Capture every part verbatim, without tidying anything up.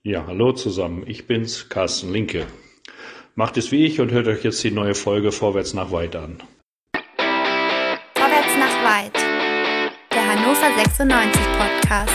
Ja, hallo zusammen, ich bin's, Carsten Linke. Macht es wie ich und hört euch jetzt die neue Folge Vorwärts nach Weit an. Vorwärts nach Weit, der Hannover sechsundneunzig Podcast.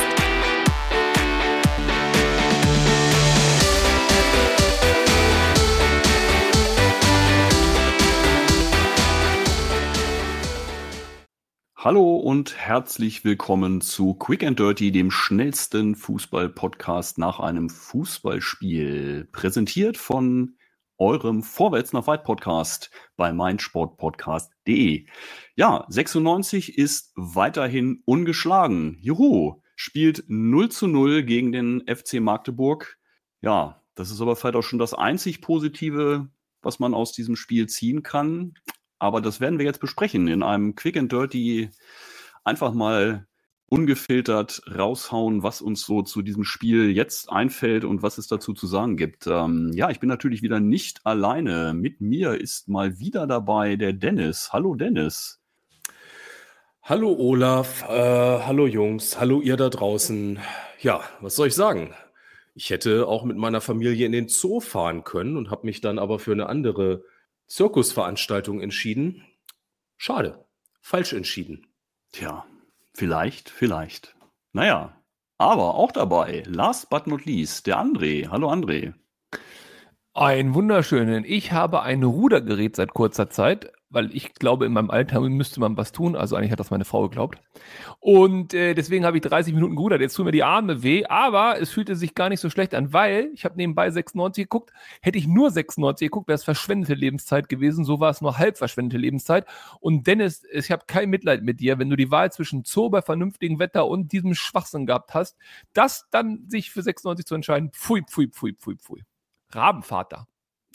Hallo und herzlich willkommen zu Quick and Dirty, dem schnellsten Fußball-Podcast nach einem Fußballspiel. Präsentiert von eurem Vorwärts nach Weit Podcast bei meinsportpodcast punkt de. Ja, sechsundneunzig ist weiterhin ungeschlagen. Juhu, spielt null zu null gegen den F C Magdeburg. Ja, das ist aber vielleicht auch schon das einzig Positive, was man aus diesem Spiel ziehen kann. Aber das werden wir jetzt besprechen in einem Quick and Dirty, einfach mal ungefiltert raushauen, was uns so zu diesem Spiel jetzt einfällt und was es dazu zu sagen gibt. Ähm, ja, ich bin natürlich wieder nicht alleine. Mit mir ist mal wieder dabei der Dennis. Hallo Dennis. Hallo Olaf, äh, hallo Jungs, hallo ihr da draußen. Ja, was soll ich sagen? Ich hätte auch mit meiner Familie in den Zoo fahren können und habe mich dann aber für eine andere Zirkusveranstaltung entschieden. Schade, falsch entschieden. Tja, vielleicht, vielleicht. Naja, aber auch dabei, last but not least, der André. Hallo André. Einen wunderschönen. Ich habe ein Rudergerät seit kurzer Zeit, weil ich glaube, in meinem Alter müsste man was tun. Also eigentlich hat das meine Frau geglaubt. Und äh, deswegen habe ich dreißig Minuten gerudert. Jetzt tun mir die Arme weh, aber es fühlte sich gar nicht so schlecht an, weil ich habe nebenbei sechsundneunzig geguckt. Hätte ich nur sechsundneunzig geguckt, wäre es verschwendete Lebenszeit gewesen. So war es nur halb verschwendete Lebenszeit. Und Dennis, ich habe kein Mitleid mit dir, wenn du die Wahl zwischen Zoo bei vernünftigem Wetter und diesem Schwachsinn gehabt hast, das dann sich für sechsundneunzig zu entscheiden. Pfui, pfui, pfui, pfui, pfui. Rabenvater.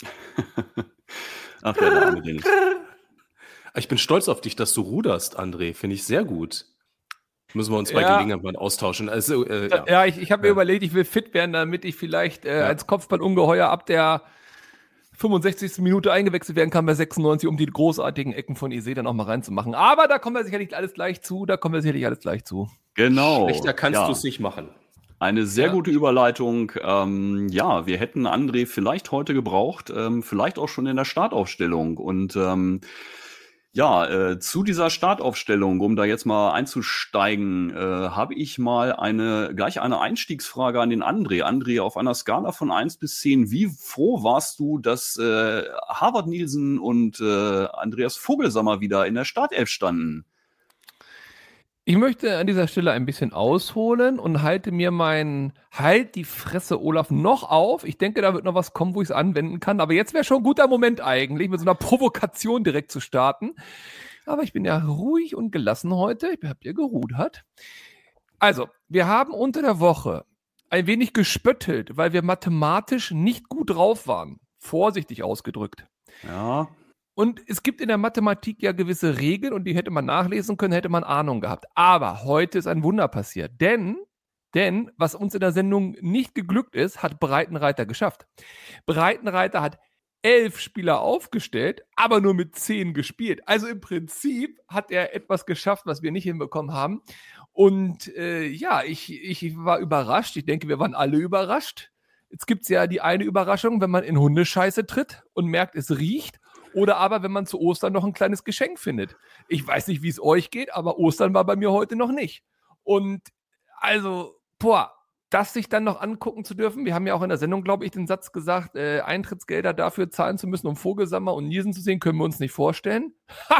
Ach ja, der arme Dennis. Ich bin stolz auf dich, dass du ruderst, André. Finde ich sehr gut. Müssen wir uns bei Ja. Gelegenheit mal austauschen. Also, äh, Ja, ja. ich, ich habe mir Ja. überlegt, ich will fit werden, damit ich vielleicht äh, Ja. als Kopfballungeheuer ab der fünfundsechzigsten Minute eingewechselt werden kann bei sechsundneunzig, um die großartigen Ecken von Ise dann auch mal reinzumachen. Aber da kommen wir sicherlich alles gleich zu. Da kommen wir sicherlich alles gleich zu. Genau. Schlechter kannst ja. du es nicht machen. Eine sehr Ja. gute Überleitung. Ähm, ja, wir hätten André vielleicht heute gebraucht, ähm, vielleicht auch schon in der Startaufstellung. Und ähm, ja, äh, zu dieser Startaufstellung, um da jetzt mal einzusteigen, äh, habe ich mal eine gleich eine Einstiegsfrage an den André. André, auf einer Skala von eins bis zehn, wie froh warst du, dass äh, Harvard Nielsen und äh, Andreas Vogelsammer wieder in der Startelf standen? Ich möchte an dieser Stelle ein bisschen ausholen und halte mir mein Halt die Fresse, Olaf, noch auf. Ich denke, da wird noch was kommen, wo ich es anwenden kann. Aber jetzt wäre schon ein guter Moment eigentlich, mit so einer Provokation direkt zu starten. Aber ich bin ja ruhig und gelassen heute. Ich habe ja gerudert. Also, wir haben unter der Woche ein wenig gespöttelt, weil wir mathematisch nicht gut drauf waren. Vorsichtig ausgedrückt. Ja. Und es gibt in der Mathematik ja gewisse Regeln und die hätte man nachlesen können, hätte man Ahnung gehabt. Aber heute ist ein Wunder passiert. Denn, denn was uns in der Sendung nicht geglückt ist, hat Breitenreiter geschafft. Breitenreiter hat elf Spieler aufgestellt, aber nur mit zehn gespielt. Also im Prinzip hat er etwas geschafft, was wir nicht hinbekommen haben. Und äh, ja, ich, ich war überrascht. Ich denke, wir waren alle überrascht. Jetzt gibt es ja die eine Überraschung, wenn man in Hundescheiße tritt und merkt, es riecht. Oder aber, wenn man zu Ostern noch ein kleines Geschenk findet. Ich weiß nicht, wie es euch geht, aber Ostern war bei mir heute noch nicht. Und also, boah, das sich dann noch angucken zu dürfen. Wir haben ja auch in der Sendung, glaube ich, den Satz gesagt, äh, Eintrittsgelder dafür zahlen zu müssen, um Vogelsammer und Nielsen zu sehen, können wir uns nicht vorstellen.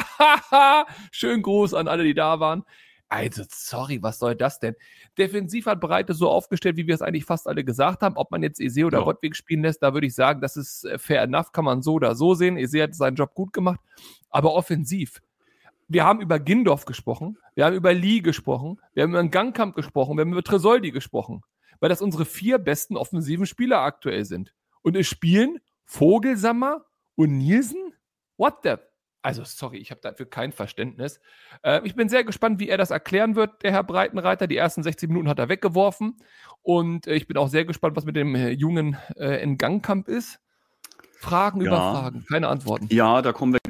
Schönen Gruß an alle, die da waren. Also, sorry, was soll das denn? Defensiv hat Breite so aufgestellt, wie wir es eigentlich fast alle gesagt haben. Ob man jetzt Ise oder Ja. Rottweg spielen lässt, da würde ich sagen, das ist fair enough, kann man so oder so sehen. Ise hat seinen Job gut gemacht. Aber offensiv, wir haben über Gindorf gesprochen, wir haben über Lee gesprochen, wir haben über den Gangkamp gesprochen, wir haben über Tresoldi gesprochen, weil das unsere vier besten offensiven Spieler aktuell sind. Und es spielen Vogelsammer und Nielsen? What the... Also, sorry, ich habe dafür kein Verständnis. Äh, ich bin sehr gespannt, wie er das erklären wird, der Herr Breitenreiter. Die ersten sechzig Minuten hat er weggeworfen. Und äh, ich bin auch sehr gespannt, was mit dem äh, jungen äh, Ngangkamp ist. Fragen Ja. über Fragen, keine Antworten. Ja, da kommen wir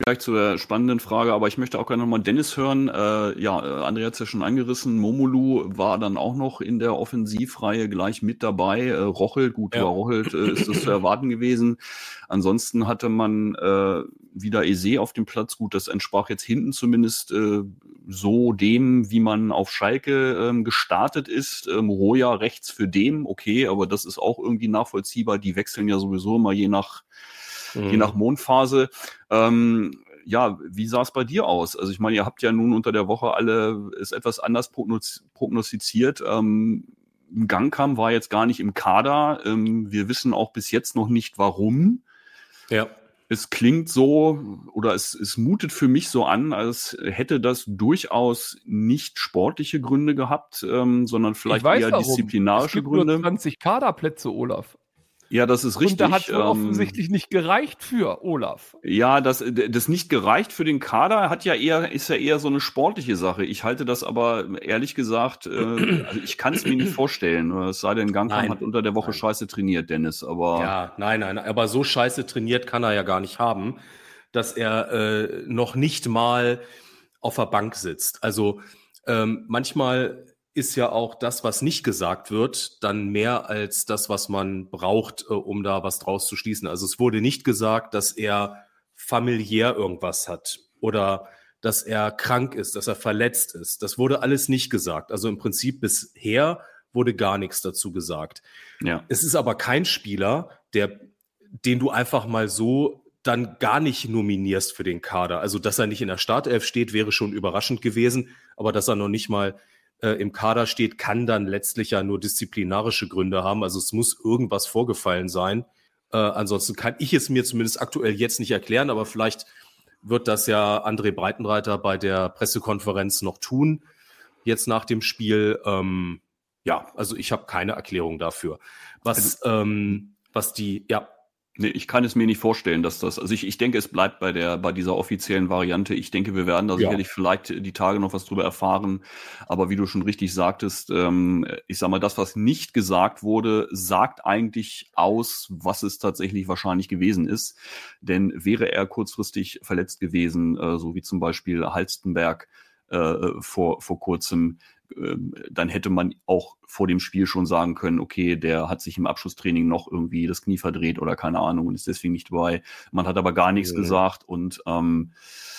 gleich zu der spannenden Frage, aber ich möchte auch gerne nochmal Dennis hören. Äh, ja, äh, André hat es ja schon angerissen. Momolu war dann auch noch in der Offensivreihe gleich mit dabei. Äh, Rochelt, gut, Ja. über Rochelt äh, ist das zu erwarten gewesen. Ansonsten hatte man äh, wieder Eze auf dem Platz. Gut, das entsprach jetzt hinten zumindest äh, so dem, wie man auf Schalke ähm, gestartet ist. Ähm, Roja rechts für dem, okay, aber das ist auch irgendwie nachvollziehbar. Die wechseln ja sowieso immer je nach Mhm. je nach Mondphase. Ähm, ja, wie sah es bei dir aus? Also ich meine, ihr habt ja nun unter der Woche alle es etwas anders prognoz- prognostiziert. Ähm, Gangkamp war jetzt gar nicht im Kader. Ähm, wir wissen auch bis jetzt noch nicht, warum. Ja. Es klingt so, oder es, es mutet für mich so an, als hätte das durchaus nicht sportliche Gründe gehabt, ähm, sondern vielleicht ich weiß eher warum. disziplinarische es gibt Gründe. Nur zwanzig Kaderplätze, Olaf. Ja, das ist richtig. Und da hat wohl ähm, offensichtlich nicht gereicht für Olaf. Ja, das, das nicht gereicht für den Kader hat ja eher, ist ja eher so eine sportliche Sache. Ich halte das aber ehrlich gesagt, äh, also ich kann es mir nicht vorstellen. Es sei denn, Gangkamp Nein. hat unter der Woche Nein. scheiße trainiert, Dennis. Aber Ja, nein, nein, aber so scheiße trainiert kann er ja gar nicht haben, dass er äh, noch nicht mal auf der Bank sitzt. Also ähm, manchmal ist ja auch das, was nicht gesagt wird, dann mehr als das, was man braucht, äh, um da was draus zu schließen. Also es wurde nicht gesagt, dass er familiär irgendwas hat oder dass er krank ist, dass er verletzt ist. Das wurde alles nicht gesagt. Also im Prinzip bisher wurde gar nichts dazu gesagt. ja. Es ist aber kein Spieler, der, den du einfach mal so dann gar nicht nominierst für den Kader. Also, dass er nicht in der Startelf steht, wäre schon überraschend gewesen. Aber dass er noch nicht mal äh, im Kader steht, kann dann letztlich ja nur disziplinarische Gründe haben. Also es muss irgendwas vorgefallen sein. Äh, ansonsten kann ich es mir zumindest aktuell jetzt nicht erklären, aber vielleicht wird das ja André Breitenreiter bei der Pressekonferenz noch tun, jetzt nach dem Spiel. Ähm, ja, also ich habe keine Erklärung dafür. Was, Also, ähm, was die, ja. Nee, ich kann es mir nicht vorstellen, dass das, also ich, ich denke, es bleibt bei der, bei dieser offiziellen Variante. Ich denke, wir werden da Ja. sicherlich vielleicht die Tage noch was drüber erfahren. Aber wie du schon richtig sagtest, ähm, ich sag mal, das, was nicht gesagt wurde, sagt eigentlich aus, was es tatsächlich wahrscheinlich gewesen ist. Denn wäre er kurzfristig verletzt gewesen, äh, so wie zum Beispiel Halstenberg äh, vor, vor kurzem, dann hätte man auch vor dem Spiel schon sagen können, okay, der hat sich im Abschlusstraining noch irgendwie das Knie verdreht oder keine Ahnung und ist deswegen nicht dabei. Man hat aber gar nichts Mhm. gesagt und ähm,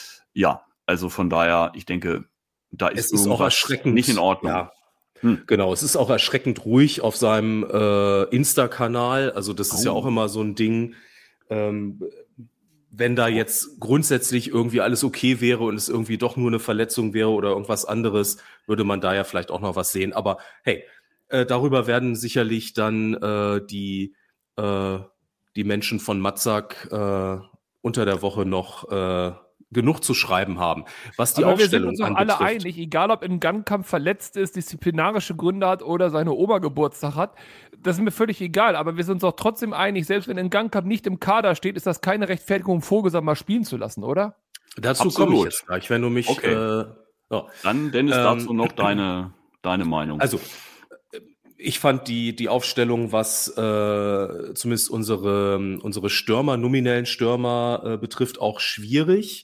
ja, also von daher, ich denke, da ist Es ist auch irgendwas erschreckend. nicht in Ordnung. Ja. Hm. Genau, es ist auch erschreckend ruhig auf seinem äh, Insta-Kanal. Also das ist ja Oh. auch immer so ein Ding, ähm, wenn da jetzt grundsätzlich irgendwie alles okay wäre und es irgendwie doch nur eine Verletzung wäre oder irgendwas anderes, würde man da ja vielleicht auch noch was sehen. Aber hey, äh, darüber werden sicherlich dann äh, die, äh, die Menschen von Matzak äh, unter der Woche noch äh, genug zu schreiben haben. Was die Aber wir sind Aufstellung uns doch alle anbetrifft. einig, egal ob ein Gangkampf verletzt ist, disziplinarische Gründe hat oder seine Oma Geburtstag hat, das ist mir völlig egal. Aber wir sind uns doch trotzdem einig, selbst wenn ein Gangkampf nicht im Kader steht, ist das keine Rechtfertigung, Vogelsang mal spielen zu lassen, oder? Dazu Absolut. komme ich jetzt gleich, wenn du mich... Okay. Äh, ja. Dann, Dennis, Ähm, dazu noch deine, deine Meinung. Also, äh, ich fand die, die Aufstellung, was äh, zumindest unsere, unsere Stürmer, nominellen Stürmer äh, betrifft, auch schwierig.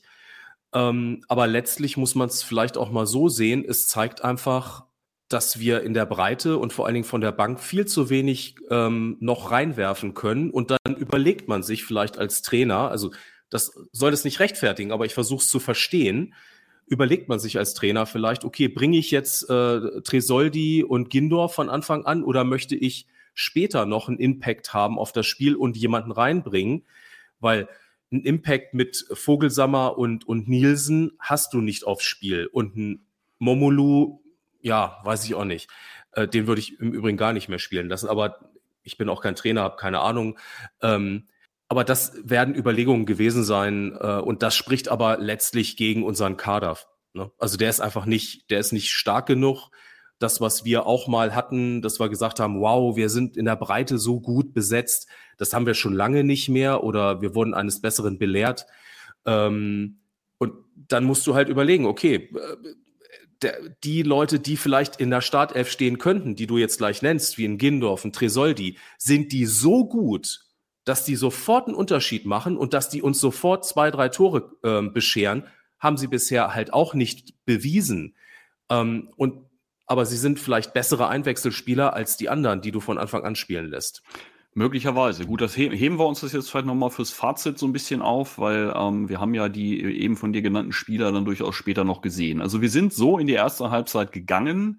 Ähm, aber letztlich muss man es vielleicht auch mal so sehen, es zeigt einfach, dass wir in der Breite und vor allen Dingen von der Bank viel zu wenig ähm, noch reinwerfen können. Und dann überlegt man sich vielleicht als Trainer, also das soll es nicht rechtfertigen, aber ich versuche es zu verstehen, überlegt man sich als Trainer vielleicht, okay, bringe ich jetzt äh, Tresoldi und Gindor von Anfang an oder möchte ich später noch einen Impact haben auf das Spiel und jemanden reinbringen? Weil ein Impact mit Vogelsammer und, und Nielsen hast du nicht aufs Spiel. Und ein Momolu, ja, weiß ich auch nicht. Äh, den würde ich im Übrigen gar nicht mehr spielen lassen. Aber ich bin auch kein Trainer, habe keine Ahnung. Ähm, aber das werden Überlegungen gewesen sein. Äh, und das spricht aber letztlich gegen unseren Kader. Ne? Also der ist einfach nicht, der ist nicht stark genug. Das, was wir auch mal hatten, dass wir gesagt haben, wow, wir sind in der Breite so gut besetzt, das haben wir schon lange nicht mehr oder wir wurden eines Besseren belehrt. Ähm, und dann musst du halt überlegen, okay, der, die Leute, die vielleicht in der Startelf stehen könnten, die du jetzt gleich nennst, wie ein Gindorf, ein Tresoldi, sind die so gut, dass die sofort einen Unterschied machen und dass die uns sofort zwei, drei Tore äh, bescheren, haben sie bisher halt auch nicht bewiesen. Ähm, und, aber sie sind vielleicht bessere Einwechselspieler als die anderen, die du von Anfang an spielen lässt. Möglicherweise. Gut, das he- heben wir uns das jetzt vielleicht nochmal fürs Fazit so ein bisschen auf, weil ähm, wir haben ja die eben von dir genannten Spieler dann durchaus später noch gesehen. Also wir sind so in die erste Halbzeit gegangen.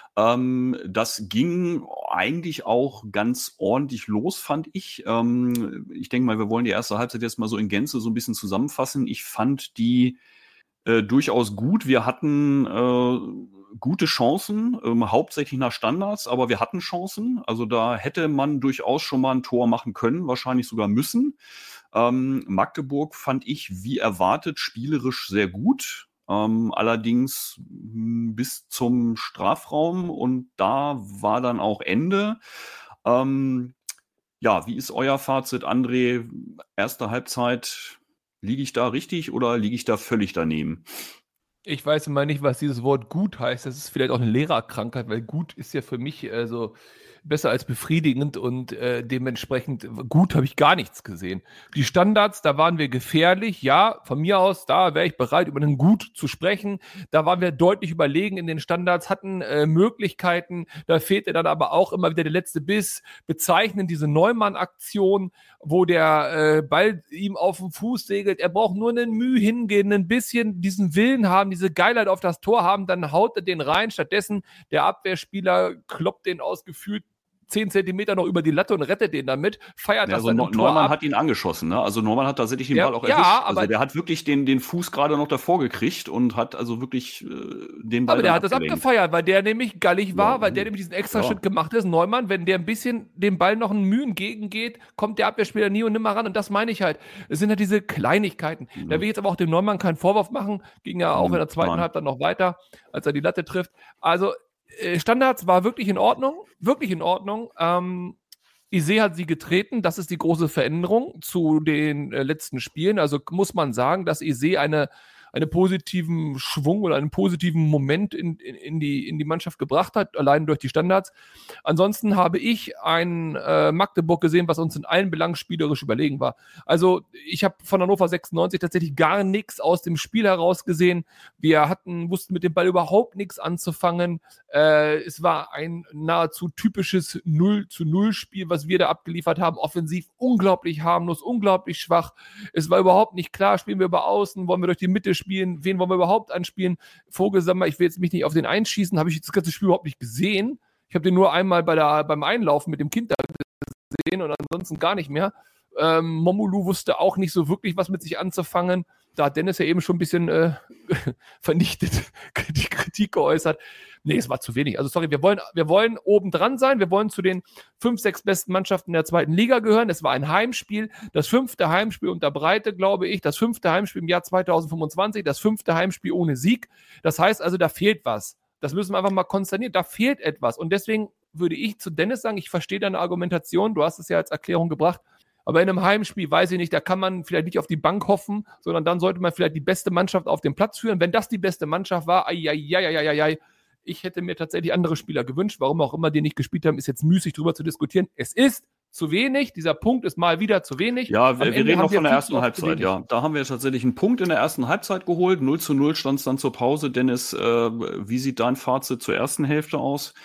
Ähm, das ging eigentlich auch ganz ordentlich los, fand ich. Ähm, ich denke mal, wir wollen die erste Halbzeit jetzt mal so in Gänze so ein bisschen zusammenfassen. Ich fand die äh, durchaus gut. Wir hatten äh, gute Chancen, ähm, hauptsächlich nach Standards, aber wir hatten Chancen. Also da hätte man durchaus schon mal ein Tor machen können, wahrscheinlich sogar müssen. Ähm, Magdeburg fand ich, wie erwartet, spielerisch sehr gut. Ähm, allerdings mh, bis zum Strafraum und da war dann auch Ende. Ähm, ja, wie ist euer Fazit, André? Erste Halbzeit, liege ich da richtig oder liege ich da völlig daneben? Ich weiß immer nicht, was dieses Wort gut heißt. Das ist vielleicht auch eine Lehrerkrankheit, weil gut ist ja für mich äh, so besser als befriedigend und äh, dementsprechend gut habe ich gar nichts gesehen. Die Standards, da waren wir gefährlich. Ja, von mir aus, da wäre ich bereit, über einen Gut zu sprechen. Da waren wir deutlich überlegen in den Standards, hatten äh, Möglichkeiten. Da fehlte dann aber auch immer wieder der letzte Biss. Bezeichnend diese Neumann-Aktion, wo der äh, Ball ihm auf den Fuß segelt. Er braucht nur einen Mühe hingehen, ein bisschen diesen Willen haben, diese Geilheit auf das Tor haben, dann haut er den rein. Stattdessen der Abwehrspieler kloppt den aus gefühlt zehn Zentimeter noch über die Latte und rettet den damit, feiert Ja, das also dann Neu- im Tor Neumann ab. hat ihn angeschossen, ne? Also Neumann hat tatsächlich den Ja, Ball auch ja, erwischt. aber- Also der hat wirklich den, den Fuß gerade noch davor gekriegt und hat also wirklich äh, den Ball Aber der dann hat das abgelenkt. abgefeiert, weil der nämlich gallig war, Ja, weil der gut. nämlich diesen extra Ja. Schritt gemacht ist. Neumann, wenn der ein bisschen dem Ball noch einen Mühe entgegengeht, kommt der Abwehrspieler nie und nimmer ran. Und das meine ich halt. Es sind halt diese Kleinigkeiten. Mhm. Da will ich jetzt aber auch dem Neumann keinen Vorwurf machen. Ging ja auch Mhm, in der zweiten nein. Halbzeit noch weiter, als er die Latte trifft. Also äh, Standards war wirklich in Ordnung. Wirklich in Ordnung. Ähm, Ise hat sie getreten. Das ist die große Veränderung zu den äh, letzten Spielen. Also muss man sagen, dass Ise eine einen positiven Schwung oder einen positiven Moment in, in, in, die, in die Mannschaft gebracht hat, allein durch die Standards. Ansonsten habe ich ein äh, Magdeburg gesehen, was uns in allen Belangen spielerisch überlegen war. Also ich habe von Hannover sechsundneunzig tatsächlich gar nichts aus dem Spiel heraus gesehen. Wir hatten, wussten mit dem Ball überhaupt nichts anzufangen. Äh, es war ein nahezu typisches null zu null Spiel, was wir da abgeliefert haben. Offensiv unglaublich harmlos, unglaublich schwach. Es war überhaupt nicht klar, spielen wir über Außen, wollen wir durch die Mitte spielen, wen wollen wir überhaupt anspielen? Vogelsammer, ich will jetzt mich nicht auf den einschießen, habe ich das ganze Spiel überhaupt nicht gesehen. Ich habe den nur einmal bei der, beim Einlaufen mit dem Kind da gesehen und ansonsten gar nicht mehr. Ähm, Momolu wusste auch nicht so wirklich, was mit sich anzufangen. Da hat Dennis ja eben schon ein bisschen äh, vernichtet, die Kritik geäußert. Nee, es war zu wenig. Also sorry, wir wollen, wir wollen oben dran sein. Wir wollen zu den fünf, sechs besten Mannschaften der zweiten Liga gehören. Es war ein Heimspiel. Das fünfte Heimspiel unter Breite, glaube ich. Das fünfte Heimspiel im Jahr zweitausendfünfundzwanzig. Das fünfte Heimspiel ohne Sieg. Das heißt also, da fehlt was. Das müssen wir einfach mal konstatieren. Da fehlt etwas. Und deswegen würde ich zu Dennis sagen, ich verstehe deine Argumentation. Du hast es ja als Erklärung gebracht. Aber in einem Heimspiel, weiß ich nicht, da kann man vielleicht nicht auf die Bank hoffen, sondern dann sollte man vielleicht die beste Mannschaft auf den Platz führen. Wenn das die beste Mannschaft war, ai, ai, ai, ai, ai, ai, ich hätte mir tatsächlich andere Spieler gewünscht. Warum auch immer die nicht gespielt haben, ist jetzt müßig drüber zu diskutieren. Es ist zu wenig. Dieser Punkt ist mal wieder zu wenig. Ja, wir, wir reden noch von der ersten viel zu Halbzeit, wenig. ja. Da haben wir tatsächlich einen Punkt in der ersten Halbzeit geholt. null zu null stand es dann zur Pause. Dennis, äh, wie sieht dein Fazit zur ersten Hälfte aus?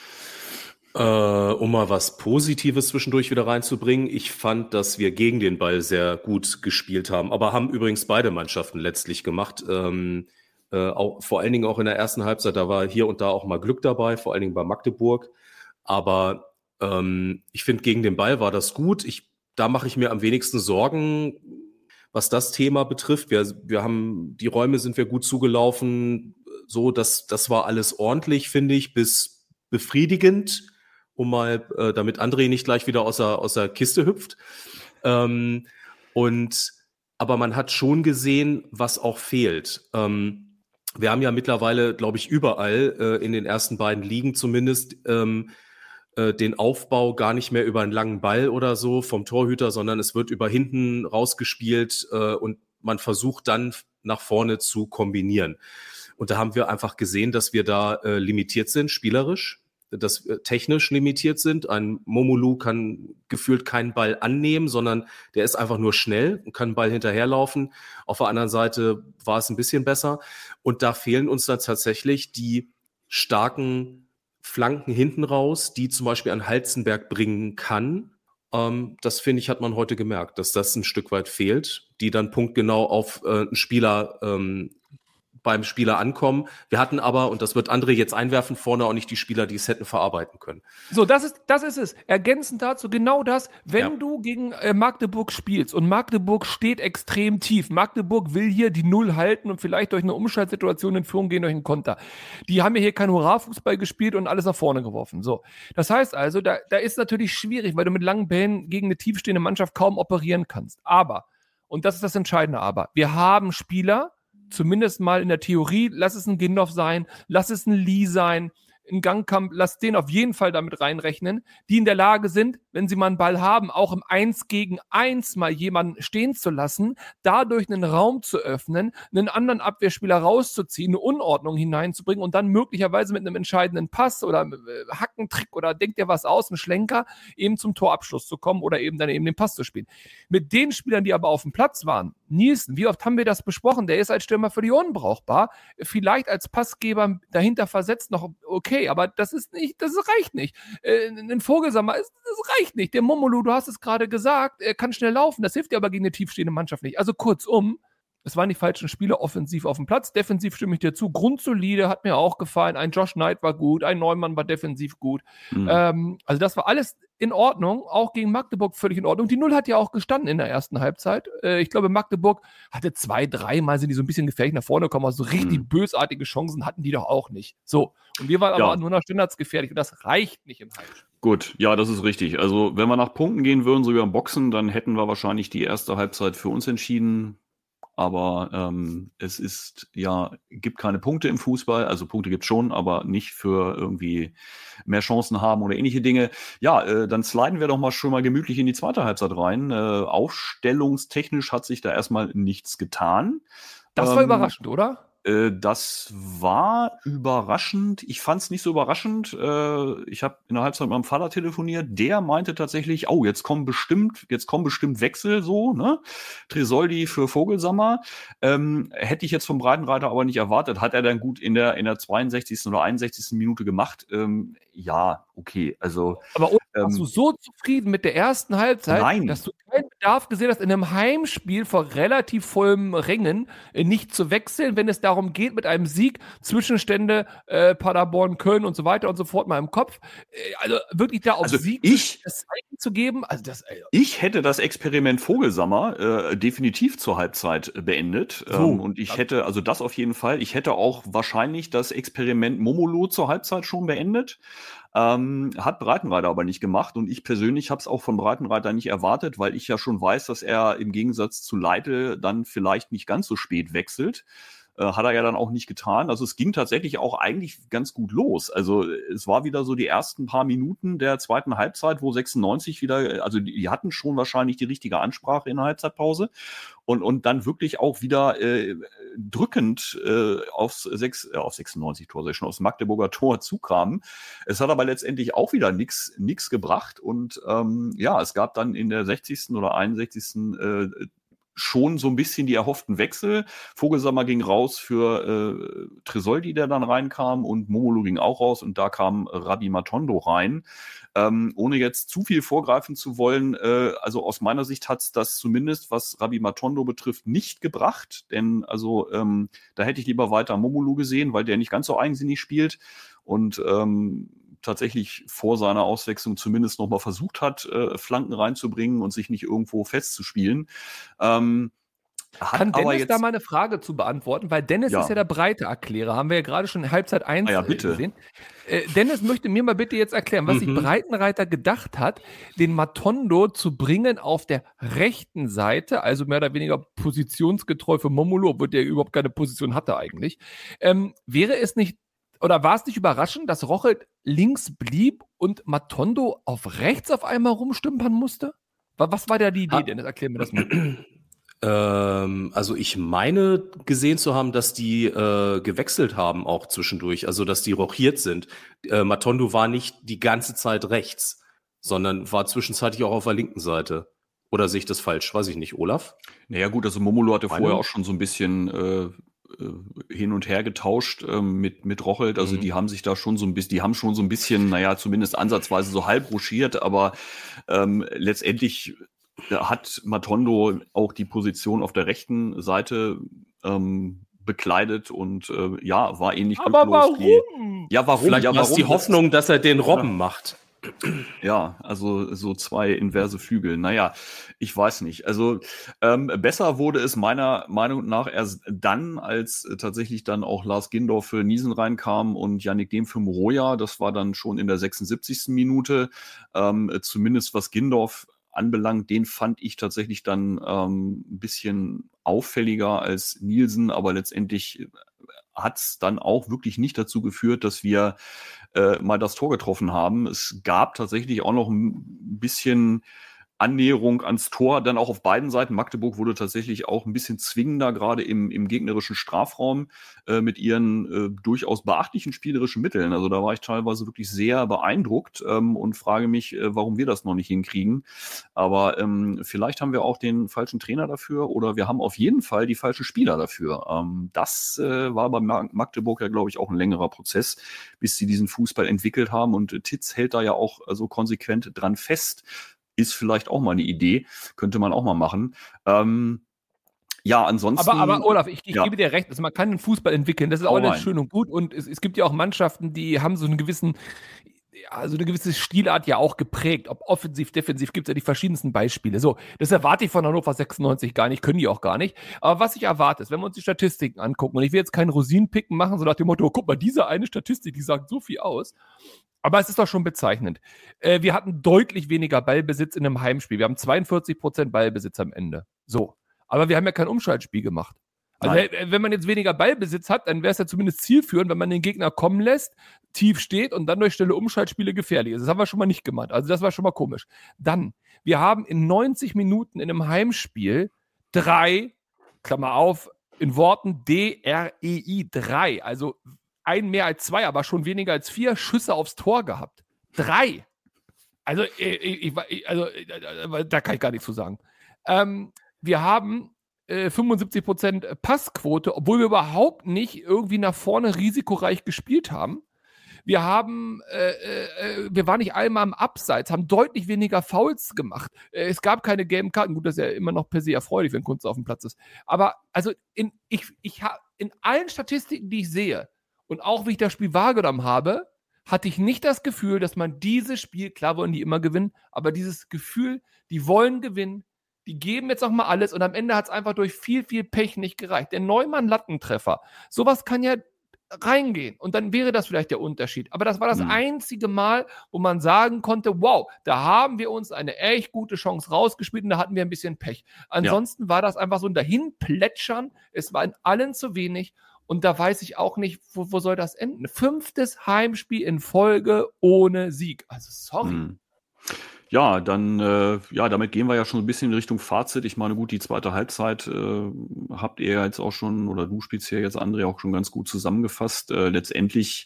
Äh, um mal was Positives zwischendurch wieder reinzubringen. Ich fand, dass wir gegen den Ball sehr gut gespielt haben, aber haben übrigens beide Mannschaften letztlich gemacht. Ähm, äh, auch, vor allen Dingen auch in der ersten Halbzeit, da war hier und da auch mal Glück dabei, vor allen Dingen bei Magdeburg. Aber ähm, ich finde, gegen den Ball war das gut. Ich, da mache ich mir am wenigsten Sorgen, was das Thema betrifft. Wir, wir haben, die Räume sind wir gut zugelaufen. So, das, das war alles ordentlich, finde ich, bis befriedigend. Um mal, äh, damit André nicht gleich wieder aus der, aus der Kiste hüpft. Ähm, und, aber man hat schon gesehen, was auch fehlt. Ähm, wir haben ja mittlerweile, glaube ich, überall, äh, in den ersten beiden Ligen zumindest, ähm, äh, den Aufbau gar nicht mehr über einen langen Ball oder so vom Torhüter, sondern es wird über hinten rausgespielt äh, und man versucht dann nach vorne zu kombinieren. Und da haben wir einfach gesehen, dass wir da äh, limitiert sind, spielerisch. das äh, technisch limitiert sind. Ein Momolu kann gefühlt keinen Ball annehmen, sondern der ist einfach nur schnell und kann den Ball hinterherlaufen. Auf der anderen Seite war es ein bisschen besser. Und da fehlen uns dann tatsächlich die starken Flanken hinten raus, die zum Beispiel an Halzenberg bringen kann. Ähm, das, finde ich, hat man heute gemerkt, dass das ein Stück weit fehlt, die dann punktgenau auf äh, einen Spieler ähm, beim Spieler ankommen. Wir hatten aber, und das wird André jetzt einwerfen, vorne auch nicht die Spieler, die es hätten verarbeiten können. So, das ist, das ist es. Ergänzend dazu genau das, wenn Ja. du gegen äh, Magdeburg spielst und Magdeburg steht extrem tief. Magdeburg will hier die Null halten und vielleicht durch eine Umschaltsituation in Führung gehen durch einen Konter. Die haben ja hier keinen Hurra-Fußball gespielt und alles nach vorne geworfen. So. Das heißt also, da, da ist natürlich schwierig, weil du mit langen Bällen gegen eine tiefstehende Mannschaft kaum operieren kannst. Aber, und das ist das Entscheidende aber, wir haben Spieler, zumindest mal in der Theorie, lass es ein Gindorf sein, lass es ein Lee sein, ein Gangkamp, lass den auf jeden Fall damit reinrechnen, die in der Lage sind, wenn sie mal einen Ball haben, auch im eins gegen eins mal jemanden stehen zu lassen, dadurch einen Raum zu öffnen, einen anderen Abwehrspieler rauszuziehen, eine Unordnung hineinzubringen und dann möglicherweise mit einem entscheidenden Pass oder äh, Hackentrick oder denkt dir was aus, einen Schlenker, eben zum Torabschluss zu kommen oder eben dann eben den Pass zu spielen. Mit den Spielern, die aber auf dem Platz waren, Nielsen, wie oft haben wir das besprochen? Der ist als Stürmer völlig unbrauchbar. Vielleicht als Passgeber dahinter versetzt noch okay, aber das ist nicht, das reicht nicht. Äh, ein Vogelsammer, das reicht nicht. Der Momolu, du hast es gerade gesagt, er kann schnell laufen. Das hilft dir aber gegen eine tiefstehende Mannschaft nicht. Also kurzum, es waren die falschen Spieler offensiv auf dem Platz. Defensiv stimme ich dir zu. Grundsolide, hat mir auch gefallen. Ein Josh Knight war gut, ein Neumann war defensiv gut. Mhm. Ähm, also das war alles in Ordnung, auch gegen Magdeburg völlig in Ordnung. Die Null hat ja auch gestanden in der ersten Halbzeit. Äh, ich glaube, Magdeburg hatte zwei, dreimal sind die so ein bisschen gefährlich nach vorne gekommen, aber so richtig mhm. bösartige Chancen hatten die doch auch nicht. So, und wir waren ja. aber nur nach Standards gefährlich und das reicht nicht im Heimspiel. Gut, ja, das ist richtig. Also wenn wir nach Punkten gehen würden, so wie beim Boxen, dann hätten wir wahrscheinlich die erste Halbzeit für uns entschieden. Aber ähm, es ist ja, gibt keine Punkte im Fußball, also Punkte gibt es schon, aber nicht für irgendwie mehr Chancen haben oder ähnliche Dinge. Ja, äh, dann sliden wir doch mal schon mal gemütlich in die zweite Halbzeit rein. Äh, aufstellungstechnisch hat sich da erstmal nichts getan. Das war ähm, überraschend, oder? Das war überraschend. Ich fand es nicht so überraschend. Ich habe in der Halbzeit mit meinem Vater telefoniert. Der meinte tatsächlich, oh, jetzt kommen bestimmt, jetzt kommen bestimmt Wechsel so, ne? Tresoldi für Vogelsammer. Ähm, hätte ich jetzt vom Breitenreiter aber nicht erwartet. Hat er dann gut in der in der zweiundsechzigsten oder einundsechzigsten Minute gemacht. Ähm, ja, okay. Also. Aber warst du so zufrieden mit der ersten Halbzeit, nein. dass du keinen Bedarf gesehen hast, in einem Heimspiel vor relativ vollem Rängen nicht zu wechseln, wenn es darum geht, mit einem Sieg Zwischenstände äh, Paderborn, Köln und so weiter und so fort mal im Kopf, äh, also wirklich da auf also Sieg ich, das Zeichen zu geben. Also das, äh, ich hätte das Experiment Vogelsammer äh, definitiv zur Halbzeit beendet so, ähm, und ich hätte, also das auf jeden Fall, ich hätte auch wahrscheinlich das Experiment Momolu zur Halbzeit schon beendet. Ähm, hat Breitenreiter aber nicht gemacht und ich persönlich habe es auch von Breitenreiter nicht erwartet, weil ich ja schon weiß, dass er im Gegensatz zu Leitl dann vielleicht nicht ganz so spät wechselt. Äh, hat er ja dann auch nicht getan. Also es ging tatsächlich auch eigentlich ganz gut los. Also es war wieder so die ersten paar Minuten der zweiten Halbzeit, wo sechsundneunzig wieder, also die, die hatten schon wahrscheinlich die richtige Ansprache in der Halbzeitpause und, und dann wirklich auch wieder äh, drückend äh, aufs, sechs, äh, auf sechsundneunzig Tor, schon aufs Magdeburger Tor zukamen. Es hat aber letztendlich auch wieder nichts nichts gebracht und ähm, ja, es gab dann in der sechzigsten oder einundsechzigsten Äh, schon so ein bisschen die erhofften Wechsel. Vogelsammer ging raus für äh, Tresoldi, der dann reinkam, und Momolu ging auch raus und da kam äh, Rabbi Matondo rein. Ähm, ohne jetzt zu viel vorgreifen zu wollen, äh, also aus meiner Sicht hat es das zumindest, was Rabbi Matondo betrifft, nicht gebracht, denn also ähm, da hätte ich lieber weiter Momolu gesehen, weil der nicht ganz so eigensinnig spielt und ähm, tatsächlich vor seiner Auswechslung zumindest noch mal versucht hat, äh, Flanken reinzubringen und sich nicht irgendwo festzuspielen. Ähm, hat Kann Dennis aber jetzt, da mal eine Frage zu beantworten? Weil Dennis ja. ist ja der breite Erklärer. Haben wir ja gerade schon in Halbzeit eins ah ja, bitte. gesehen. Äh, Dennis möchte mir mal bitte jetzt erklären, was mhm. sich Breitenreiter gedacht hat, den Matondo zu bringen auf der rechten Seite, also mehr oder weniger positionsgetreu für Momolu, obwohl der überhaupt keine Position hatte eigentlich. Ähm, wäre es nicht Oder war es nicht überraschend, dass Rochelt links blieb und Matondo auf rechts auf einmal rumstümpern musste? Was war da die Idee, Dennis? Erklär mir das mal. Ähm, also ich meine gesehen zu haben, dass die äh, gewechselt haben auch zwischendurch, also dass die rochiert sind. Äh, Matondo war nicht die ganze Zeit rechts, sondern war zwischenzeitlich auch auf der linken Seite. Oder sehe ich das falsch? Weiß ich nicht, Olaf? Naja gut, also Momolo hatte Meine? vorher auch schon so ein bisschen äh, äh, hin und her getauscht ähm, mit, mit Rochelt. Also Mhm. die haben sich da schon so ein bisschen, die haben schon so ein bisschen, naja, zumindest ansatzweise so halb rochiert, aber ähm, letztendlich hat Matondo auch die Position auf der rechten Seite ähm, bekleidet und äh, ja, war ähnlich Aber glücklos wie. warum? Ja, warum? Vielleicht ja, war es warum? die Hoffnung, dass er den Robben Ja. macht. Ja, also so zwei inverse Flügel. Naja, ich weiß nicht. Also ähm, besser wurde es meiner Meinung nach erst dann, als äh, tatsächlich dann auch Lars Gindorf für Niesen reinkam und Yannick Dehm für Moroja. Das war dann schon in der sechsundsiebzigsten Minute. Ähm, zumindest was Gindorf anbelangt, den fand ich tatsächlich dann ähm, ein bisschen auffälliger als Nielsen, aber letztendlich hat es dann auch wirklich nicht dazu geführt, dass wir äh, mal das Tor getroffen haben. Es gab tatsächlich auch noch ein bisschen Annäherung ans Tor, dann auch auf beiden Seiten. Magdeburg wurde tatsächlich auch ein bisschen zwingender, gerade im, im gegnerischen Strafraum, äh, mit ihren äh, durchaus beachtlichen spielerischen Mitteln. Also da war ich teilweise wirklich sehr beeindruckt ähm, und frage mich, äh, warum wir das noch nicht hinkriegen. Aber ähm, vielleicht haben wir auch den falschen Trainer dafür oder wir haben auf jeden Fall die falschen Spieler dafür. Ähm, das äh, war bei Magdeburg ja, glaube ich, auch ein längerer Prozess, bis sie diesen Fußball entwickelt haben. Und äh, Titz hält da ja auch so also konsequent dran fest. Ist vielleicht auch mal eine Idee, könnte man auch mal machen. Ähm, ja, ansonsten. Aber, aber Olaf, ich, ich ja. gebe dir recht, also man kann den Fußball entwickeln, das ist Hau auch alles rein. schön und gut und es, es gibt ja auch Mannschaften, die haben so einen gewissen, ja, so eine gewisse Stilart ja auch geprägt, ob offensiv, defensiv, gibt es ja die verschiedensten Beispiele. So, das erwarte ich von Hannover sechsundneunzig gar nicht, können die auch gar nicht. Aber was ich erwarte, ist, wenn wir uns die Statistiken angucken, und ich will jetzt keinen Rosinenpicken machen, so nach dem Motto, guck mal, diese eine Statistik, die sagt so viel aus. Aber es ist doch schon bezeichnend. Äh, wir hatten deutlich weniger Ballbesitz in einem Heimspiel. Wir haben zweiundvierzig Prozent Ballbesitz am Ende. So. Aber wir haben ja kein Umschaltspiel gemacht. Also Nein. wenn man jetzt weniger Ballbesitz hat, dann wäre es ja zumindest zielführend, wenn man den Gegner kommen lässt, tief steht und dann durch schnelle Umschaltspiele gefährlich ist. Das haben wir schon mal nicht gemacht. Also das war schon mal komisch. Dann, wir haben in neunzig Minuten in einem Heimspiel drei, Klammer auf, in Worten D R E I, drei, also ein mehr als zwei, aber schon weniger als vier Schüsse aufs Tor gehabt. Drei. Also, ich, ich, also da kann ich gar nichts zu sagen. Ähm, wir haben äh, fünfundsiebzig Prozent Passquote, obwohl wir überhaupt nicht irgendwie nach vorne risikoreich gespielt haben. Wir haben, äh, äh, wir waren nicht einmal im Abseits, haben deutlich weniger Fouls gemacht. Äh, es gab keine gelben Karten. Gut, das ist ja immer noch per se erfreulich, wenn Kunst auf dem Platz ist. Aber also in, ich, ich ha, in allen Statistiken, die ich sehe, und auch wie ich das Spiel wahrgenommen habe, hatte ich nicht das Gefühl, dass man dieses Spiel, klar wollen die immer gewinnen, aber dieses Gefühl, die wollen gewinnen, die geben jetzt noch mal alles und am Ende hat es einfach durch viel, viel Pech nicht gereicht. Der Neumann-Lattentreffer, sowas kann ja reingehen und dann wäre das vielleicht der Unterschied. Aber das war das mhm. einzige Mal, wo man sagen konnte, wow, da haben wir uns eine echt gute Chance rausgespielt und da hatten wir ein bisschen Pech. Ansonsten ja. war das einfach so ein Dahinplätschern, es war in allen zu wenig. Und da weiß ich auch nicht, wo, wo soll das enden? Fünftes Heimspiel in Folge ohne Sieg. Also sorry. Hm. Ja, dann, äh, ja, damit gehen wir ja schon ein bisschen in Richtung Fazit. Ich meine, gut, die zweite Halbzeit äh, habt ihr jetzt auch schon, oder du spielst ja jetzt, André, auch schon ganz gut zusammengefasst. Äh, letztendlich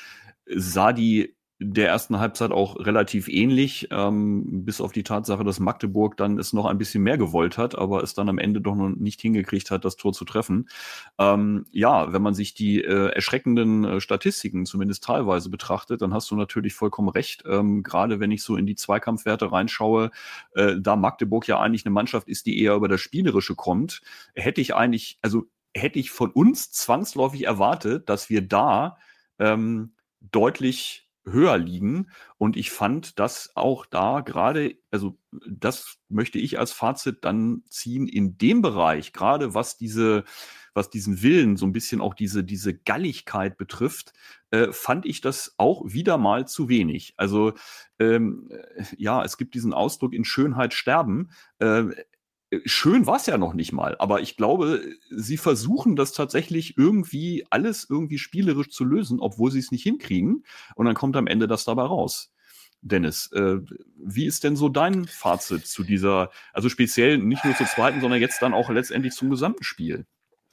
sah die der ersten Halbzeit auch relativ ähnlich, ähm, bis auf die Tatsache, dass Magdeburg dann es noch ein bisschen mehr gewollt hat, aber es dann am Ende doch noch nicht hingekriegt hat, das Tor zu treffen. Ähm, ja, wenn man sich die äh, erschreckenden äh, Statistiken zumindest teilweise betrachtet, dann hast du natürlich vollkommen recht. Ähm, gerade wenn ich so in die Zweikampfwerte reinschaue, äh, da Magdeburg ja eigentlich eine Mannschaft ist, die eher über das Spielerische kommt, hätte ich eigentlich, also hätte ich von uns zwangsläufig erwartet, dass wir da ähm, deutlich höher liegen. Und ich fand, dass auch da gerade, also das möchte ich als Fazit dann ziehen, in dem Bereich, gerade was diese, was diesen Willen, so ein bisschen auch diese, diese Galligkeit betrifft, äh, fand ich das auch wieder mal zu wenig. Also ähm, ja, es gibt diesen Ausdruck, in Schönheit sterben. Äh, Schön war es ja noch nicht mal, aber ich glaube, sie versuchen das tatsächlich irgendwie, alles irgendwie spielerisch zu lösen, obwohl sie es nicht hinkriegen. Und dann kommt am Ende das dabei raus. Dennis, äh, wie ist denn so dein Fazit zu dieser, also speziell nicht nur zur zweiten, sondern jetzt dann auch letztendlich zum gesamten Spiel?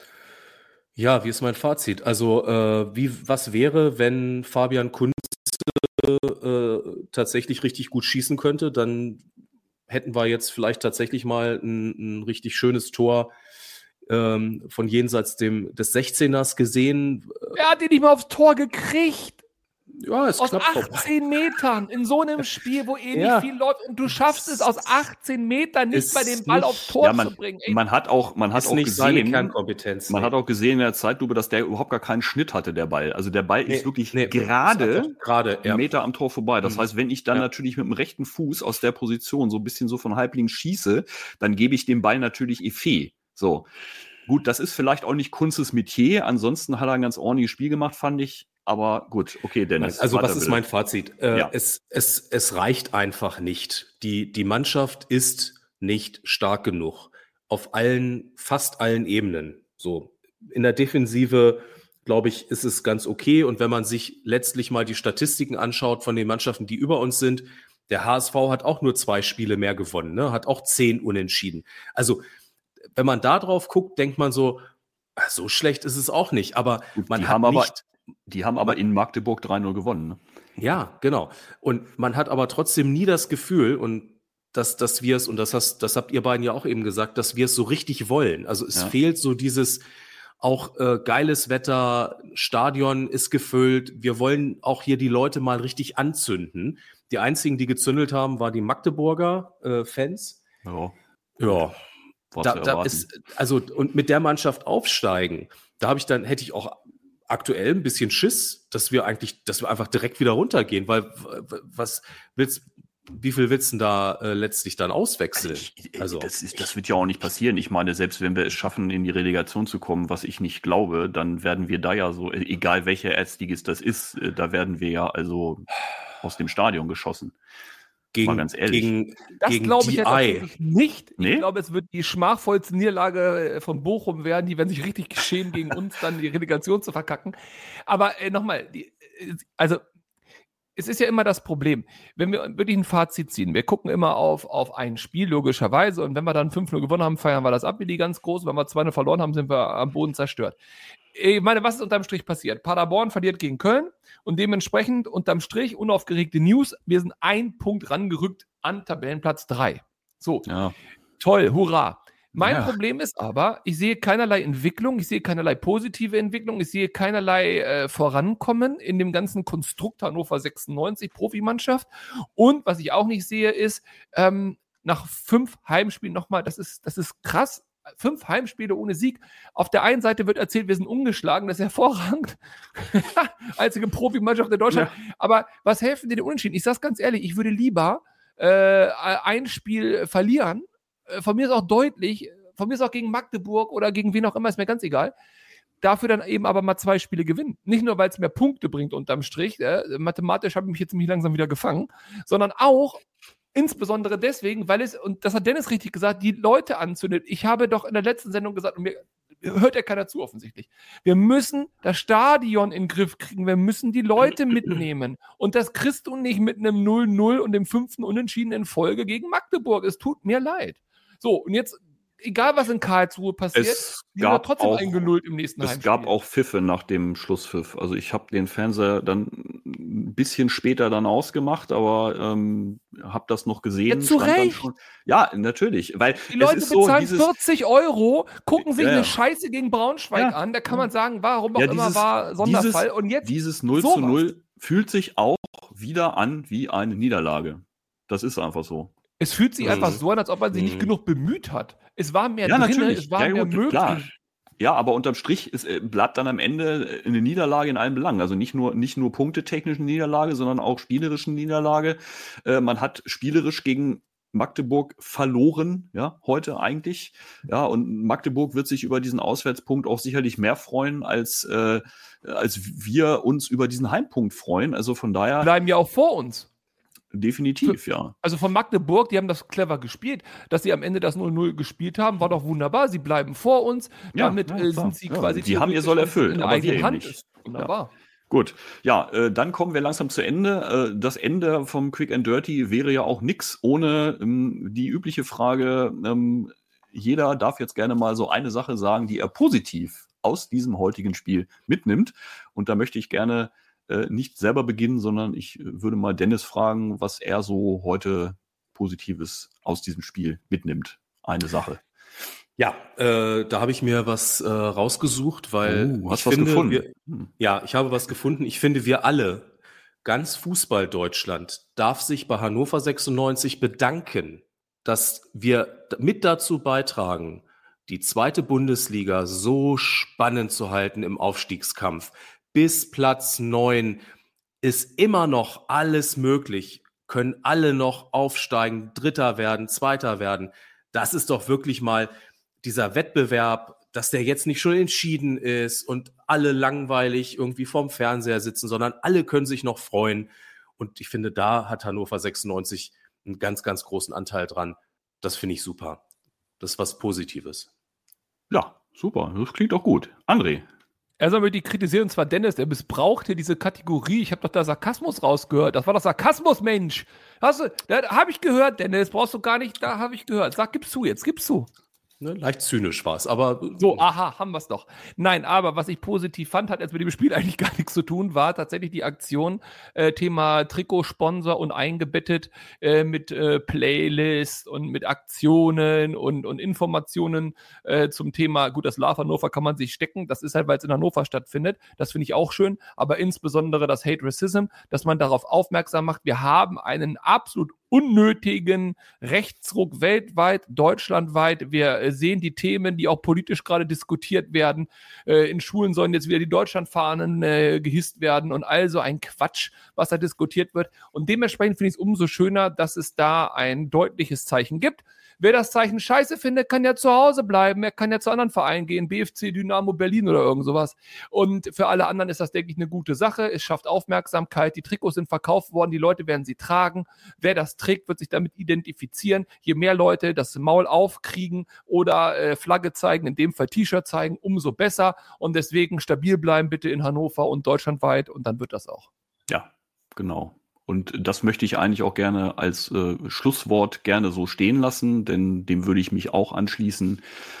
Ja, wie ist mein Fazit? Also, äh, wie, was wäre, wenn Fabian Kunze äh, tatsächlich richtig gut schießen könnte? Dann hätten wir jetzt vielleicht tatsächlich mal ein, ein richtig schönes Tor ähm, von jenseits dem, des sechzehners gesehen. Er hat ihn nicht mal aufs Tor gekriegt. Ja, ist Aus knapp vorbei. achtzehn Metern in so einem Spiel, wo eh Ja. nicht viel läuft und du schaffst es aus achtzehn Metern nicht Ist mal den Ball nicht- aufs Tor Ja, man, zu bringen. Ey, man hat auch, man hat Ist auch nicht seine gesehen, Kernkompetenz. man nee. hat auch gesehen in der Zeitlupe, dass der überhaupt gar keinen Schnitt hatte, der Ball. Also der Ball Nee, ist wirklich nee, gerade das hat er- gerade, einen ja. Meter am Tor vorbei. Das Mhm. heißt, wenn ich dann Ja. natürlich mit dem rechten Fuß aus der Position so ein bisschen so von Halblinks schieße, dann gebe ich dem Ball natürlich Effet. So. Gut, das ist vielleicht auch nicht Kunzes Metier. Ansonsten hat er ein ganz ordentliches Spiel gemacht, fand ich. Aber gut, okay, Dennis. Also was weiter ist bitte. mein Fazit? Äh, Ja. es, es, es reicht einfach nicht. Die, die Mannschaft ist nicht stark genug. Auf allen, fast allen Ebenen. So. In der Defensive, glaube ich, ist es ganz okay. Und wenn man sich letztlich mal die Statistiken anschaut von den Mannschaften, die über uns sind, der H S V hat auch nur zwei Spiele mehr gewonnen, ne? Hat auch zehn Unentschieden. Also, wenn man da drauf guckt, denkt man so, ah, so schlecht ist es auch nicht. Aber Gut, man die hat haben aber, nicht die haben aber in Magdeburg drei null gewonnen. Ne? Ja, genau. Und man hat aber trotzdem nie das Gefühl, und dass, dass wir es, und das, hast, das habt ihr beiden ja auch eben gesagt, dass wir es so richtig wollen. Also es Ja. fehlt so dieses auch äh, geiles Wetter, Stadion ist gefüllt, wir wollen auch hier die Leute mal richtig anzünden. Die einzigen, die gezündelt haben, waren die Magdeburger äh, Fans. Ja, Ja, war da, zu da erwarten. ist, also, und mit der Mannschaft aufsteigen, da habe ich dann, hätte ich auch aktuell ein bisschen Schiss, dass wir eigentlich, dass wir einfach direkt wieder runtergehen, weil w- was willst, wie viel willst du denn da äh, letztlich dann auswechseln? Ich, Also, das, ist, das wird ja auch nicht passieren. Ich meine, selbst wenn wir es schaffen, in die Relegation zu kommen, was ich nicht glaube, dann werden wir da ja so, egal welcher Erzligist das ist, äh, da werden wir ja also aus dem Stadion geschossen. gegen, mal ganz ehrlich. gegen, Das gegen glaube ich D jetzt I. tatsächlich nicht. Nee? Ich glaube, es wird die schmachvollste Niederlage von Bochum werden. Die werden sich richtig geschämen, gegen uns dann die Relegation zu verkacken. Aber äh, nochmal, die, äh, also es ist ja immer das Problem, wenn wir wirklich ein Fazit ziehen. Wir gucken immer auf, auf ein Spiel, logischerweise. Und wenn wir dann fünf null gewonnen haben, feiern wir das ab wie die ganz groß. Wenn wir zwei null verloren haben, sind wir am Boden zerstört. Ich meine, was ist unterm Strich passiert? Paderborn verliert gegen Köln und dementsprechend unterm Strich unaufgeregte News. Wir sind ein Punkt rangerückt an Tabellenplatz drei. So, Ja. toll, hurra. Mein Ja. Problem ist aber, ich sehe keinerlei Entwicklung, ich sehe keinerlei positive Entwicklung, ich sehe keinerlei äh, Vorankommen in dem ganzen Konstrukt Hannover sechsundneunzig Profimannschaft. Und was ich auch nicht sehe, ist, ähm, nach fünf Heimspielen nochmal, das ist, das ist krass, fünf Heimspiele ohne Sieg. Auf der einen Seite wird erzählt, wir sind ungeschlagen, das ist hervorragend. Einzige Profimannschaft in Deutschland. Ja. Aber was helfen dir den Unentschieden? Ich sag's ganz ehrlich, ich würde lieber äh, ein Spiel verlieren, von mir ist auch deutlich, von mir ist auch gegen Magdeburg oder gegen wen auch immer, ist mir ganz egal. Dafür dann eben aber mal zwei Spiele gewinnen. Nicht nur, weil es mehr Punkte bringt unterm Strich, äh, mathematisch habe ich mich jetzt ziemlich langsam wieder gefangen, sondern auch insbesondere deswegen, weil es, und das hat Dennis richtig gesagt, die Leute anzündet. Ich habe doch in der letzten Sendung gesagt, und mir hört ja keiner zu offensichtlich, wir müssen das Stadion in den Griff kriegen, wir müssen die Leute mitnehmen. Und das kriegst du nicht mit einem null null und dem fünften Unentschieden in Folge gegen Magdeburg. Es tut mir leid. So, und jetzt, egal was in Karlsruhe passiert, Es die sind gab trotzdem auch- eingelullt im nächsten Es Heimspiel. gab auch Pfiffe nach dem Schlusspfiff. Also ich habe den Fernseher dann ein bisschen später dann ausgemacht, aber ähm, habe das noch gesehen. Ja, zu stand dann Recht. schon- Ja, natürlich. Weil Die Leute es ist so bezahlen dieses, vierzig Euro, gucken sich Ja, ja. eine Scheiße gegen Braunschweig Ja. an. Da kann man sagen, warum auch Ja, immer dieses- war Sonderfall. dieses- und jetzt dieses null sowas. zu null fühlt sich auch wieder an wie eine Niederlage. Das ist einfach so. Es fühlt sich Mhm. einfach so an, als ob man sich nicht Mhm. genug bemüht hat. Es war mehr Ja, drin, natürlich. es war Ja, mehr gut, möglich. klar. Ja, aber unterm Strich ist, äh, bleibt dann am Ende eine Niederlage in allen Belangen. Also nicht nur, nicht nur punktetechnischen Niederlage, sondern auch spielerischen Niederlage. Äh, man hat spielerisch gegen Magdeburg verloren, ja, heute eigentlich. Ja, und Magdeburg wird sich über diesen Auswärtspunkt auch sicherlich mehr freuen, als, äh, als wir uns über diesen Heimpunkt freuen. Also von daher Bleiben ja auch vor uns. definitiv, ja. Also von Magdeburg, die haben das clever gespielt. Dass sie am Ende das null null gespielt haben, war doch wunderbar. Sie bleiben vor uns. Ja, Damit ja, äh, klar. sind sie Ja, quasi die haben ihr theoretisch Soll in erfüllt, der aber wir eigenen eben Hand. nicht. Wunderbar. Gut, ja, äh, dann kommen wir langsam zu Ende. Äh, das Ende vom Quick and Dirty wäre ja auch nix ohne ähm, die übliche Frage, ähm, jeder darf jetzt gerne mal so eine Sache sagen, die er positiv aus diesem heutigen Spiel mitnimmt. Und da möchte ich gerne äh, nicht selber beginnen, sondern ich äh, würde mal Dennis fragen, was er so heute Positives aus diesem Spiel mitnimmt. Eine Sache. Ja, äh, da habe ich mir was äh, rausgesucht, weil Oh, hast ich was finde, gefunden? wir, Hm. ja, ich habe was gefunden. Ich finde, wir alle, ganz Fußball-Deutschland, darf sich bei Hannover sechsundneunzig bedanken, dass wir mit dazu beitragen, die zweite Bundesliga so spannend zu halten im Aufstiegskampf. Bis Platz neun ist immer noch alles möglich, können alle noch aufsteigen, Dritter werden, Zweiter werden. Das ist doch wirklich mal dieser Wettbewerb, dass der jetzt nicht schon entschieden ist und alle langweilig irgendwie vorm Fernseher sitzen, sondern alle können sich noch freuen. Und ich finde, da hat Hannover sechsundneunzig einen ganz, ganz großen Anteil dran. Das finde ich super. Das ist was Positives. Ja, super. Das klingt auch gut. André. Erstmal möchte ich kritisieren, und zwar Dennis, der missbraucht hier diese Kategorie. Ich habe doch da Sarkasmus rausgehört. Das war doch Sarkasmus, Mensch. Hast du, da habe ich gehört, Dennis, brauchst du gar nicht, da habe ich gehört. Sag, gib's zu jetzt, gib's zu. Ne, leicht zynisch war es, aber So, aha, haben wir es doch. Nein, aber was ich positiv fand, hat jetzt mit dem Spiel eigentlich gar nichts zu tun, war tatsächlich die Aktion, äh, Thema Trikotsponsor und eingebettet äh, mit äh, Playlist und mit Aktionen und, und Informationen äh, zum Thema, gut, das Love Hannover kann man sich stecken, das ist halt, weil es in Hannover stattfindet, das finde ich auch schön, aber insbesondere das Hate Racism, dass man darauf aufmerksam macht, wir haben einen absolut unnötigen Rechtsruck weltweit, deutschlandweit. Wir äh, sehen die Themen, die auch politisch gerade diskutiert werden. Äh, in Schulen sollen jetzt wieder die Deutschlandfahnen äh, gehisst werden und also ein Quatsch, was da diskutiert wird. Und dementsprechend finde ich es umso schöner, dass es da ein deutliches Zeichen gibt. Wer das Zeichen scheiße findet, kann ja zu Hause bleiben. Er kann ja zu anderen Vereinen gehen, B F C, Dynamo Berlin oder irgend sowas. Und für alle anderen ist das, denke ich, eine gute Sache. Es schafft Aufmerksamkeit. Die Trikots sind verkauft worden. Die Leute werden sie tragen. Wer das trägt, wird sich damit identifizieren. Je mehr Leute das Maul aufkriegen oder äh, Flagge zeigen, in dem Fall T-Shirt zeigen, umso besser. Und deswegen stabil bleiben bitte in Hannover und deutschlandweit. Und dann wird das auch. Ja, genau. Und das möchte ich eigentlich auch gerne als äh, Schlusswort gerne so stehen lassen, denn dem würde ich mich auch anschließen.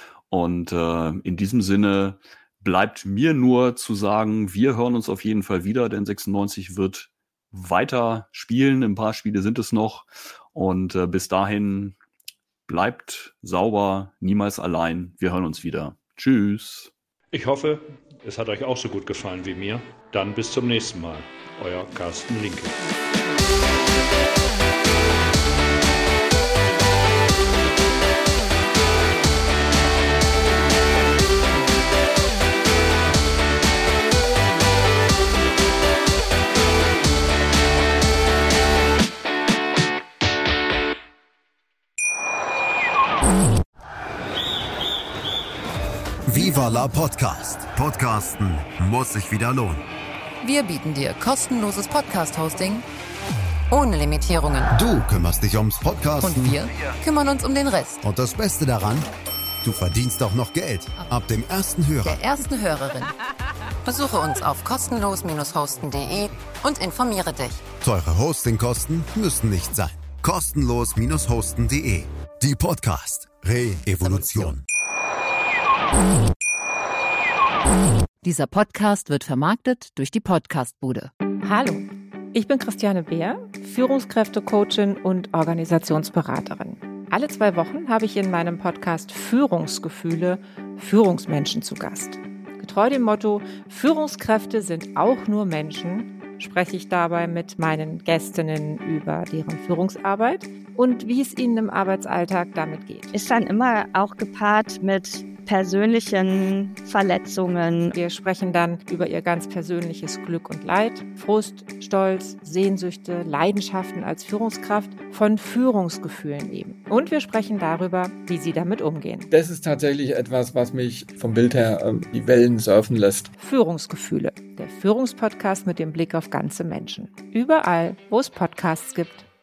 Und äh, in diesem Sinne bleibt mir nur zu sagen, wir hören uns auf jeden Fall wieder, denn sechsundneunzig wird weiter spielen. Ein paar Spiele sind es noch. Und äh, bis dahin bleibt sauber, niemals allein. Wir hören uns wieder. Tschüss. Ich hoffe, es hat euch auch so gut gefallen wie mir. Dann bis zum nächsten Mal. Euer Carsten Linke. Viva la Podcast. Podcasten muss sich wieder lohnen. Wir bieten dir kostenloses Podcast-Hosting ohne Limitierungen. Du kümmerst dich ums Podcasten. Und wir kümmern uns um den Rest. Und das Beste daran, du verdienst auch noch Geld. Ab dem ersten Hörer. Der ersten Hörerin. Besuche uns auf kostenlos Bindestrich hosten punkt de und informiere dich. Teure Hostingkosten müssen nicht sein. kostenlos Bindestrich hosten punkt de. Die Podcast Re-Evolution. Dieser Podcast wird vermarktet durch die Podcastbude. Hallo, ich bin Christiane Beer, Führungskräftecoachin und Organisationsberaterin. Alle zwei Wochen habe ich in meinem Podcast Führungsgefühle Führungsmenschen zu Gast. Getreu dem Motto, Führungskräfte sind auch nur Menschen, spreche ich dabei mit meinen Gästinnen über deren Führungsarbeit und wie es ihnen im Arbeitsalltag damit geht. Ist dann immer auch gepaart mit persönlichen Verletzungen. Wir sprechen dann über ihr ganz persönliches Glück und Leid, Frust, Stolz, Sehnsüchte, Leidenschaften als Führungskraft, von Führungsgefühlen eben. Und wir sprechen darüber, wie sie damit umgehen. Das ist tatsächlich etwas, was mich vom Bild her äh, die Wellen surfen lässt. Führungsgefühle, der Führungspodcast mit dem Blick auf ganze Menschen. Überall, wo es Podcasts gibt.